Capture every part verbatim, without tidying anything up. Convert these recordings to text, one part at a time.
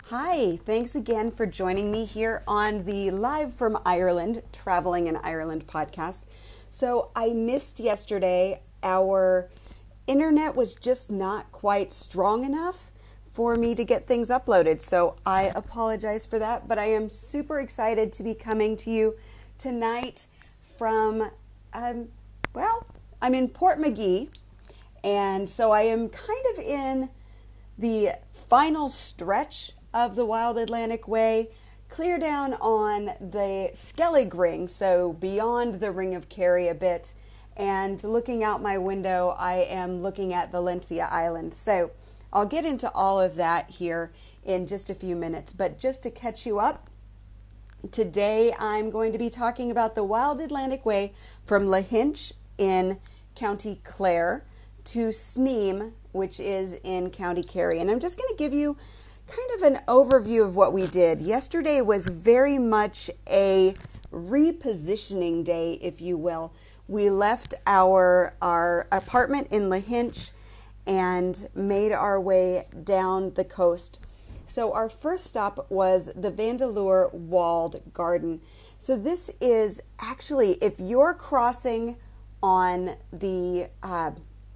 Hi, thanks again for joining me here on the Live from Ireland, Traveling in Ireland podcast. So I missed yesterday. Our internet was just not quite strong enough for me to get things uploaded. So I apologize for that, but I am super excited to be coming to you tonight from, um, well, I'm in Portmagee, and so I am kind of in the final stretch of the Wild Atlantic Way, clear down on the Skellig Ring, so beyond the Ring of Kerry a bit, and looking out my window, I am looking at Valentia Island. So I'll get into all of that here in just a few minutes, but just to catch you up, today I'm going to be talking about the Wild Atlantic Way from Lahinch in County Clare to Sneem, which is in County Kerry. And I'm just going to give you kind of an overview of what we did. Yesterday was very much a repositioning day, if you will. We left our our apartment in Lahinch and made our way down the coast. So our first stop was the Vandeleur Walled Garden. So this is actually, if you're crossing on the uh,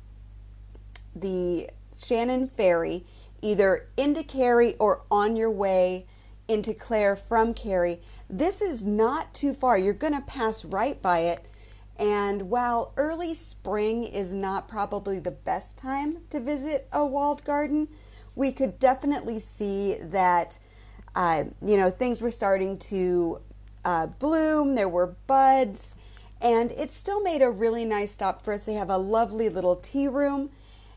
the Shannon Ferry, either into Kerry or on your way into Clare from Kerry, this is not too far. You're going to pass right by it. And while early spring is not probably the best time to visit a walled garden, we could definitely see that, uh, you know, things were starting to uh, bloom. There were buds, and it still made a really nice stop for us. They have a lovely little tea room.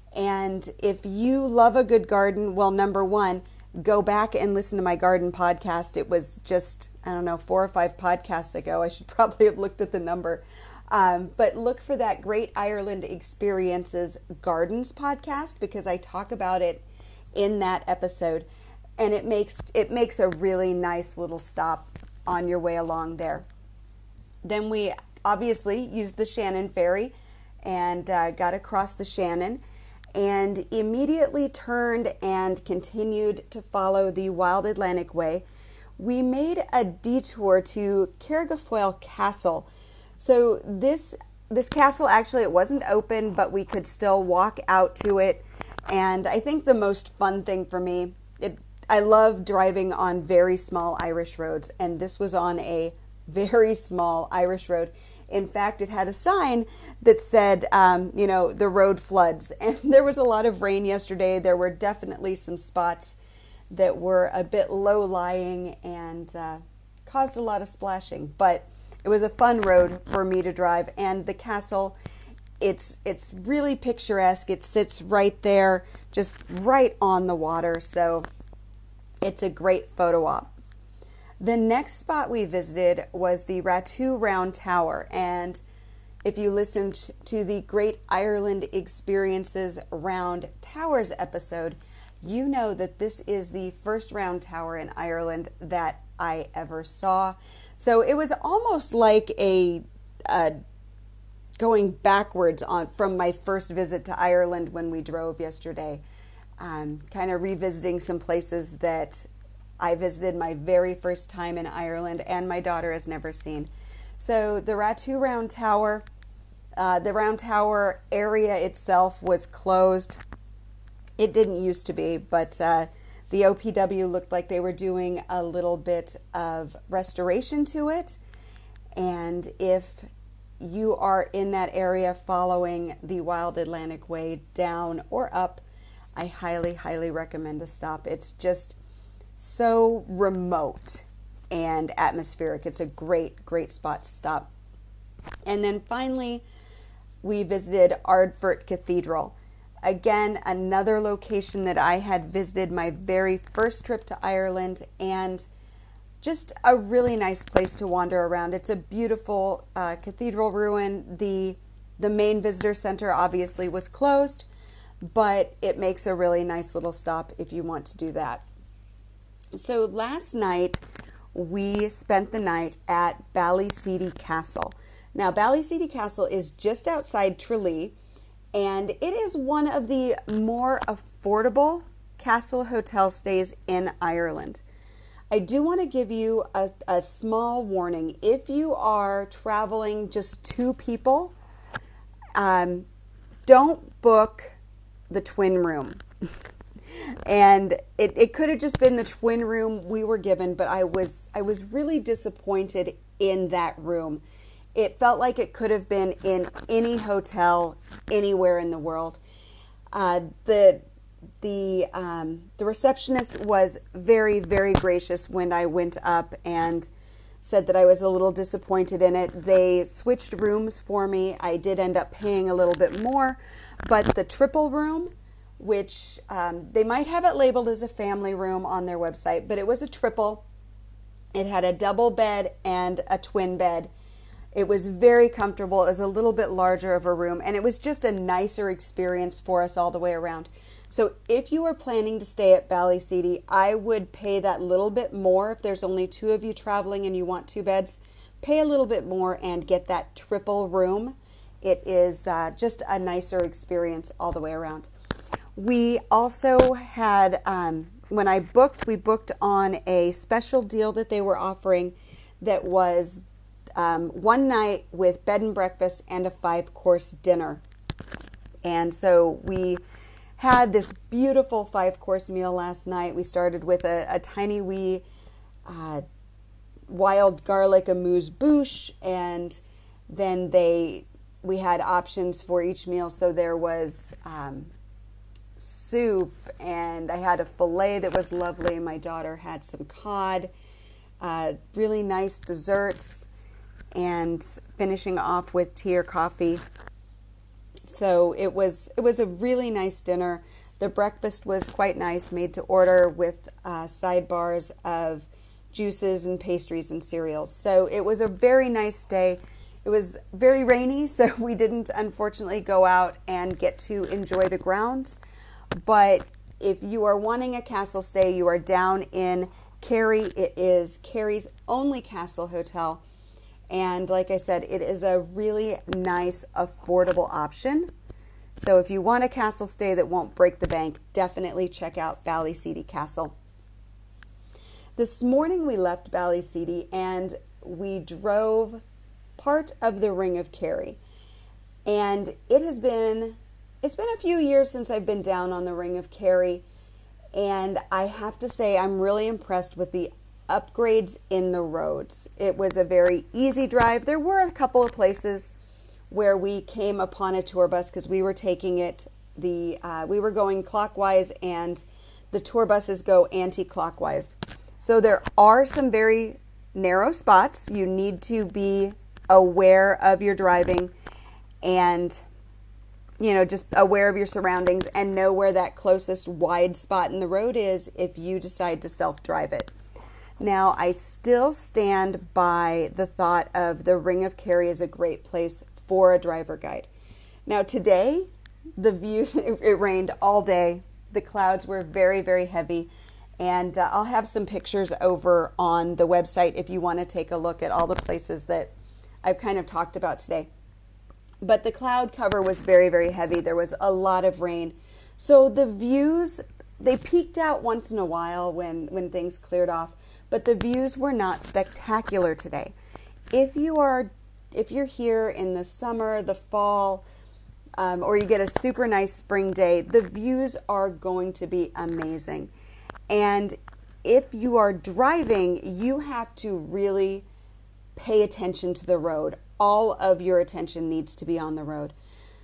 And if you love a good garden, well, number one, go back and listen to my garden podcast. It was just, I don't know, four or five podcasts ago. I should probably have looked at the number. Um, but look for that Great Ireland Experiences Gardens podcast, because I talk about it in that episode. And it makes it makes a really nice little stop on your way along there. Then we obviously used the Shannon Ferry and uh, got across the Shannon, and immediately turned and continued to follow the Wild Atlantic Way. We made a detour to Carrigafoyle Castle. So this this castle, actually, it wasn't open, but we could still walk out to it. And I think the most fun thing for me, it, I love driving on very small Irish roads, and this was on a very small Irish road. In fact, it had a sign that said, um, you know, the road floods. And there was a lot of rain yesterday. There were definitely some spots that were a bit low-lying and uh, caused a lot of splashing. But it was a fun road for me to drive. And the castle, it's it's really picturesque. It sits right there, just right on the water. So it's a great photo op. The next spot we visited was the Ratu Round Tower, and if you listened to the Great Ireland Experiences Round Towers episode, you know that this is the first round tower in Ireland that I ever saw. So it was almost like a, a going backwards on from my first visit to Ireland when we drove yesterday, um, kind of revisiting some places that I visited my very first time in Ireland and my daughter has never seen. So the Ratu Round Tower, uh, the Round Tower area itself was closed. It didn't used to be, but uh, the O P W looked like they were doing a little bit of restoration to it. And if you are in that area following the Wild Atlantic Way down or up, I highly, highly recommend a stop. It's just so remote and atmospheric. It's a great, great spot to stop. And then finally, we visited Ardfert Cathedral. Again, another location that I had visited my very first trip to Ireland, and just a really nice place to wander around. It's a beautiful uh, cathedral ruin. The, the main visitor center obviously was closed, but it makes a really nice little stop if you want to do that. So last night, we spent the night at Ballyseedy Castle. Now, Ballyseedy Castle is just outside Tralee, and it is one of the more affordable Castle Hotel Stays in Ireland. I do want to give you a, a small warning. If you are traveling just two people, um, don't book the twin room. And it, it could have just been the twin room we were given, but I was I was really disappointed in that room. It felt like it could have been in any hotel anywhere in the world. Uh, the the um, the receptionist was very, very gracious when I went up and said that I was a little disappointed in it. They switched rooms for me. I did end up paying a little bit more, but the triple room, which um, they might have it labeled as a family room on their website, but it was a triple. It had a double bed and a twin bed. It was very comfortable. It was a little bit larger of a room, and it was just a nicer experience for us all the way around. So if you are planning to stay at Ballyseedy, I would pay that little bit more. If there's only two of you traveling and you want two beds, pay a little bit more and get that triple room. It is uh, just a nicer experience all the way around. We also had, um, when I booked, we booked on a special deal that they were offering that was um, one night with bed and breakfast and a five-course dinner. And so we had this beautiful five-course meal last night. We started with a, a tiny wee uh, wild garlic amuse-bouche, and then they we had options for each meal. So there was um, soup, and I had a filet that was lovely. My daughter had some cod, uh, really nice desserts, and finishing off with tea or coffee. So it was it was a really nice dinner. The breakfast was quite nice, made to order with uh, sidebars of juices and pastries and cereals. So it was a very nice day. It was very rainy, so we didn't unfortunately go out and get to enjoy the grounds. But if you are wanting a castle stay, you are down in Kerry. It is Kerry's only castle hotel. And like I said, it is a really nice, affordable option. So if you want a castle stay that won't break the bank, definitely check out Ballyseedy Castle. This morning we left Ballyseedy and we drove part of the Ring of Kerry. And it has been, it's been a few years since I've been down on the Ring of Kerry. And I have to say I'm really impressed with the upgrades in the roads. It was a very easy drive. There were a couple of places where we came upon a tour bus because we were taking it, the uh, we were going clockwise and the tour buses go anti-clockwise. So there are some very narrow spots. You need to be aware of your driving and, you know, just aware of your surroundings and know where that closest wide spot in the road is if you decide to self-drive it. Now, I still stand by the thought of the Ring of Kerry is a great place for a driver guide. Now, today, the views, it, it rained all day. The clouds were very, very heavy. And uh, I'll have some pictures over on the website if you want to take a look at all the places that I've kind of talked about today. But the cloud cover was very, very heavy. There was a lot of rain. So the views, they peaked out once in a while when, when things cleared off. But the views were not spectacular today. If you are, if you're here in the summer, the fall, um, or you get a super nice spring day, the views are going to be amazing. And if you are driving, you have to really pay attention to the road. All of your attention needs to be on the road.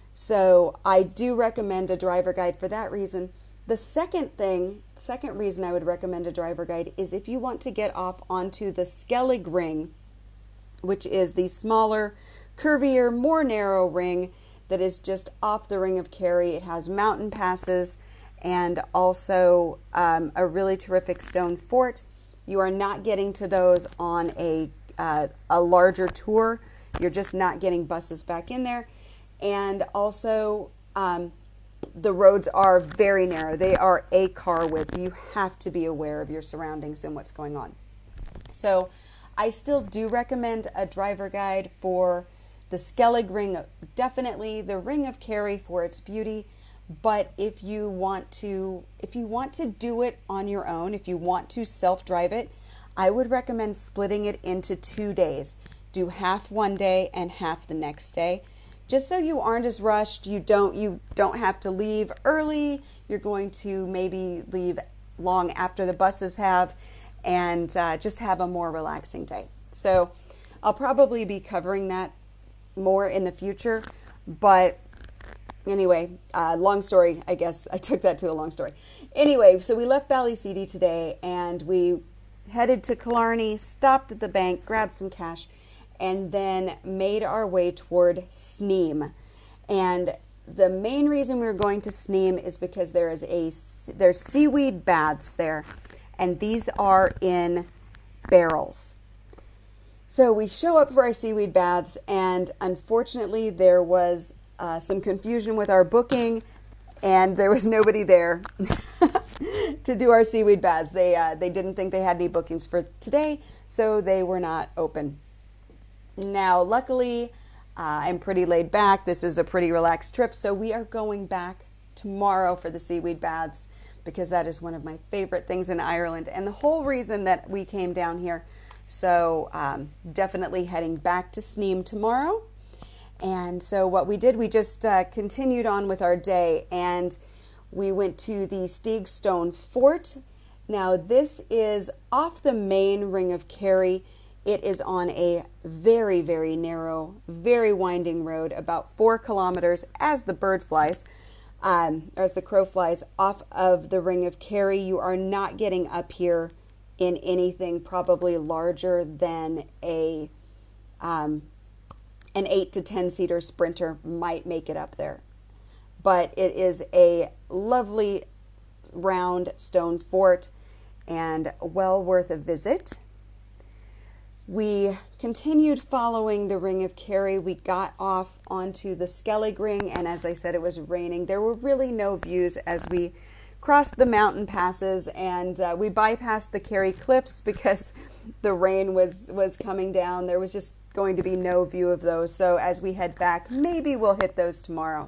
So I do recommend a driver guide for that reason. The second thing, second reason I would recommend a driver guide is if you want to get off onto the Skellig Ring, which is the smaller, curvier, more narrow ring that is just off the Ring of Kerry. It has mountain passes and also um, a really terrific stone fort. You are not getting to those on a, uh, a larger tour. You're just not getting buses back in there. And also, um, the roads are very narrow. They are a car width. You have to be aware of your surroundings and what's going on. So I still do recommend a driver guide for the Skellig Ring, definitely the Ring of Kerry for its beauty, But if you want to, if you want to do it on your own, if you want to self-drive it, I would recommend splitting it into two days. Do half one day and half the next day, just so you aren't as rushed. You don't you don't have to leave early. You're going to maybe leave long after the buses have, and uh, just have a more relaxing day. So I'll probably be covering that more in the future, but anyway, uh, long story, I guess. I took that to a long story. Anyway, so we left Ballyseedy today, and we headed to Killarney, stopped at the bank, grabbed some cash, and then made our way toward Sneem. And the main reason we were going to Sneem is because there is a there's seaweed baths there, and these are in barrels. So we show up for our seaweed baths, and unfortunately there was Uh, some confusion with our booking, and there was nobody there to do our seaweed baths. They uh, they didn't think they had any bookings for today, so they were not open. Now, luckily, uh, I'm pretty laid back. This is a pretty relaxed trip, so we are going back tomorrow for the seaweed baths because that is one of my favorite things in Ireland and the whole reason that we came down here. So um, definitely heading back to Sneem tomorrow. And so what we did, we just uh, continued on with our day, and we went to the Stigstone Fort. Now, this is off the main Ring of Kerry. It is on a very, very narrow, very winding road, about four kilometers as the bird flies, um, or as the crow flies off of the Ring of Kerry. You are not getting up here in anything probably larger than a um, an eight to ten seater Sprinter might make it up there. But it is a lovely round stone fort and well worth a visit. We continued following the Ring of Kerry. We got off onto the Skellig Ring, and as I said, it was raining. There were really no views as we crossed the mountain passes, and uh, we bypassed the Kerry Cliffs because the rain was, was coming down. There was just going to be no view of those. So as we head back, maybe we'll hit those tomorrow.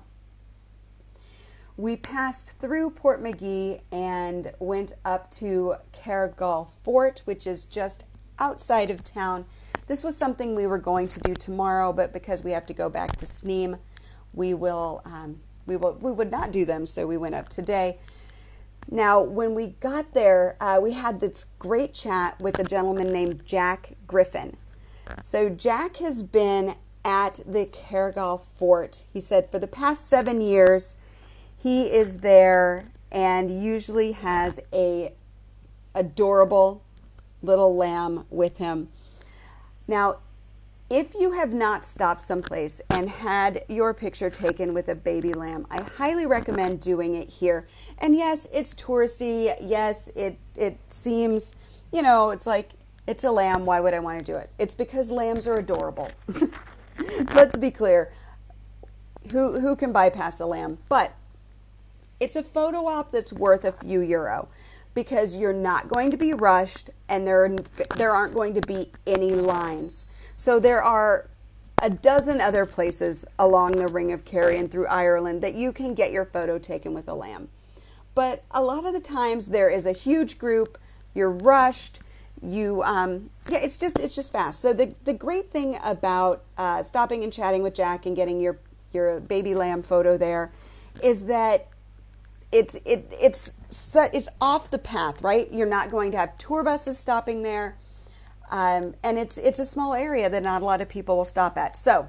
We passed through Portmagee and went up to Carrigal Fort, which is just outside of town. This was something we were going to do tomorrow, but because we have to go back to Sneem, we will um, we will we would not do them. So we went up today. Now, when we got there, uh, we had this great chat with a gentleman named Jack Griffin. So Jack has been at the Carrigal Fort. He said for the past seven years, he is there and usually has a adorable little lamb with him. Now, if you have not stopped someplace and had your picture taken with a baby lamb, I highly recommend doing it here. And yes, it's touristy. Yes, it, it seems, you know, it's like, it's a lamb. Why would I want to do it? It's because lambs are adorable. Let's be clear. Who, who can bypass a lamb? But it's a photo op that's worth a few euro because you're not going to be rushed and there, there aren't going to be any lines. So there are a dozen other places along the Ring of Kerry and through Ireland that you can get your photo taken with a lamb. But a lot of the times there is a huge group, you're rushed, you, um, yeah, it's just, it's just fast. So the, the great thing about uh, stopping and chatting with Jack and getting your, your baby lamb photo there is that it's, it, it's, it's off the path, right? You're not going to have tour buses stopping there. Um, and it's it's a small area that not a lot of people will stop at. So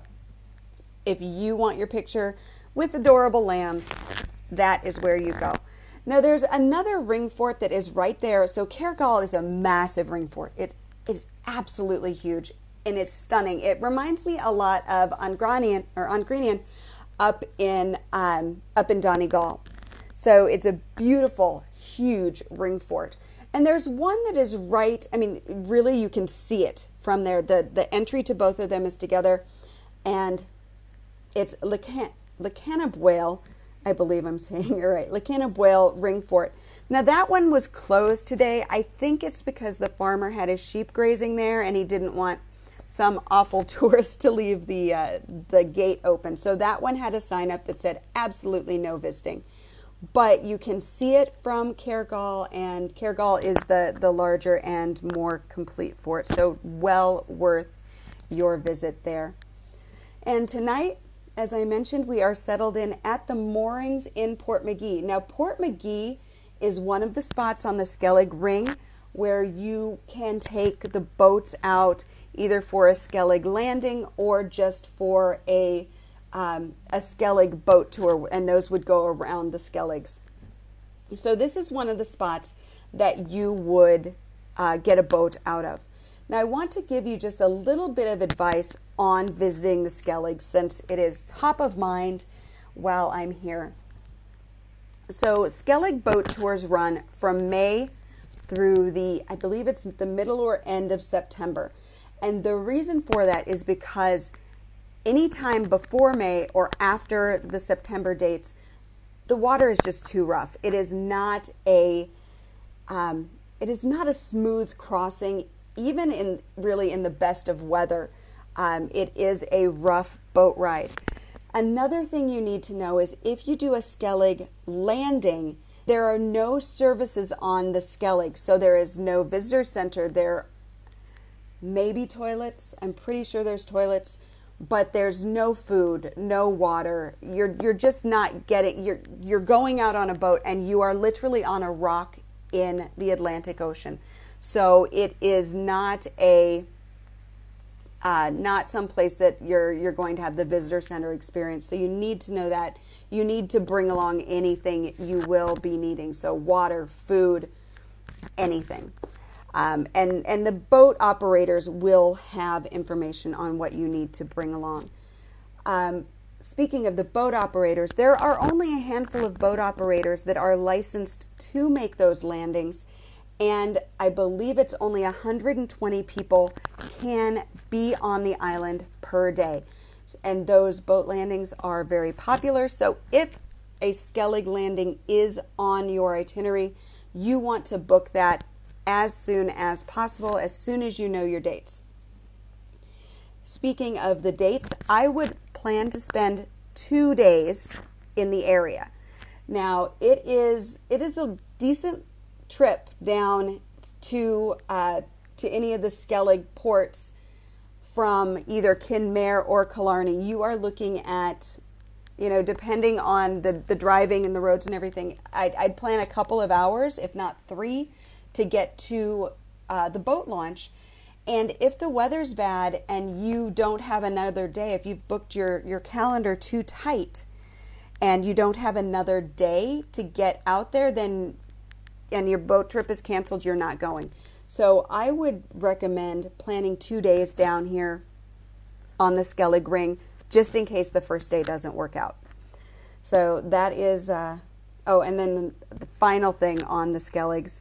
if you want your picture with adorable lambs, that is where you go. Now there's another ring fort that is right there. So Carrigal is a massive ring fort. It is absolutely huge and it's stunning. It reminds me a lot of Angranian or Angranian up in um, up in Donegal. So it's a beautiful, huge ring fort. And there's one that is right, I mean, really you can see it from there. The the entry to both of them is together. And it's Lecannabuile, I believe I'm saying it right, Lecannabuile Ring Fort. Now that one was closed today. I think it's because the farmer had his sheep grazing there and he didn't want some awful tourist to leave the, uh, the gate open. So that one had a sign up that said absolutely no visiting. but you can see it from Cairngorm, and Cairngorm is the, the larger and more complete fort, so well worth your visit there. And tonight, as I mentioned, we are settled in at the moorings in Portmagee. Now, Portmagee is one of the spots on the Skellig Ring where you can take the boats out either for a Skellig landing or just for a um, a Skellig boat tour, and those would go around the Skelligs. So this is one of the spots that you would uh, get a boat out of. Now, I want to give you just a little bit of advice on visiting the Skelligs since it is top of mind while I'm here. So Skellig boat tours run from May through the, I believe it's the middle or end of September. And the reason for that is because anytime before May or after the September dates, the water is just too rough. It is not a, um, it is not a smooth crossing. Even in really in the best of weather, um, it is a rough boat ride. Another thing you need to know is if you do a Skellig landing, there are no services on the Skellig. So there is no visitor center. There may be toilets. I'm pretty sure there's toilets, but there's no food, no water. You're you're just not getting. You're you're going out on a boat, and you are literally on a rock in the Atlantic Ocean. So it is not a uh, not some place that you're you're going to have the visitor center experience. So you need to know that. You need to bring along anything you will be needing. So water, food, anything. Um, and, and the boat operators will have information on what you need to bring along. Um, speaking of the boat operators, there are only a handful of boat operators that are licensed to make those landings. And I believe it's only one hundred twenty people can be on the island per day. And those boat landings are very popular. So if a Skellig landing is on your itinerary, you want to book that as soon as possible, as soon as you know your dates. Speaking of the dates, I would plan to spend two days in the area. Now, it is it is a decent trip down to uh, to any of the Skellig ports from either Kinmare or Killarney. You are looking at, you know, depending on the, the driving and the roads and everything, I'd, I'd plan a couple of hours, if not three, to get to uh, the boat launch. And if the weather's bad and you don't have another day, if you've booked your, your calendar too tight and you don't have another day to get out there, then and your boat trip is canceled, you're not going. So I would recommend planning two days down here on the Skellig Ring, just in case the first day doesn't work out. So that is, uh, oh, and then the final thing on the Skelligs,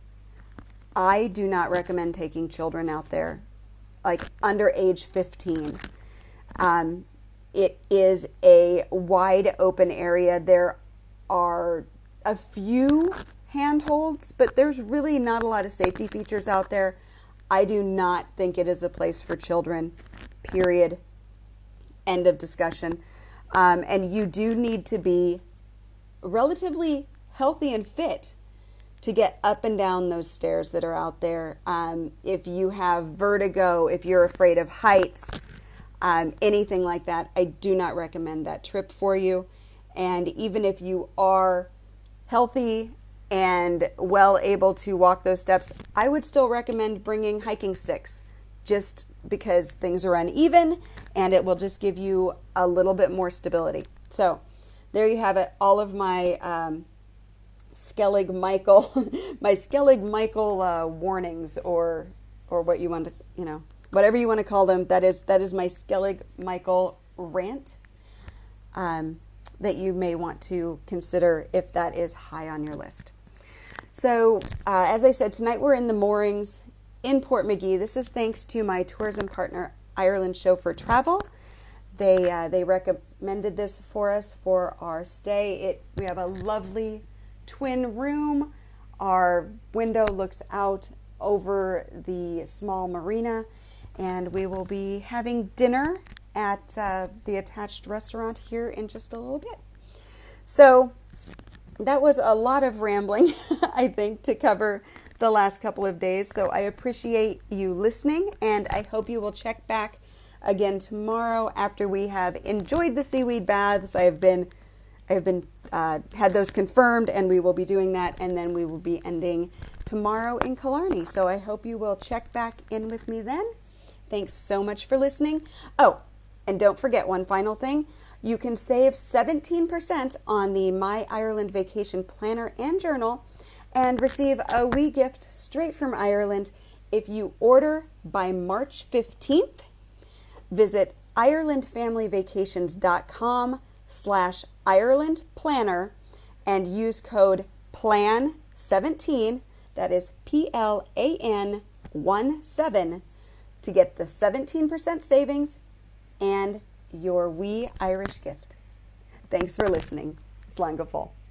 I do not recommend taking children out there, like under age fifteen. Um, it is a wide open area. There are a few handholds, but there's really not a lot of safety features out there. I do not think it is a place for children, period. End of discussion. Um, and you do need to be relatively healthy and fit to get up and down those stairs that are out there. Um, if you have vertigo, if you're afraid of heights, um, anything like that, I do not recommend that trip for you. And even if you are healthy and well able to walk those steps, I would still recommend bringing hiking sticks, just because things are uneven and it will just give you a little bit more stability. So there you have it, all of my um, Skellig Michael, my Skellig Michael uh, warnings, or or what you want to, you know, whatever you want to call them. That is that is my Skellig Michael rant um, that you may want to consider if that is high on your list. So, uh, as I said, tonight we're in the moorings in Portmagee. This is thanks to my tourism partner, Ireland Chauffeur Travel. They uh, they recommended this for us for our stay. It we have a lovely twin room. Our window looks out over the small marina, and we will be having dinner at uh, the attached restaurant here in just a little bit. So that was a lot of rambling, I think, to cover the last couple of days. So I appreciate you listening, and I hope you will check back again tomorrow after we have enjoyed the seaweed baths. I have been, I have been uh, had those confirmed, and we will be doing that, and then we will be ending tomorrow in Killarney. So I hope you will check back in with me then. Thanks so much for listening. Oh, and don't forget one final thing. You can save seventeen percent on the My Ireland Vacation Planner and Journal and receive a wee gift straight from Ireland if you order by March fifteenth. Visit irelandfamilyvacations.com slash Ireland Planner and use code plan seventeen, that is P L A N one seven, to get the seventeen percent savings and your wee Irish gift. Thanks for listening. Slán go fóill.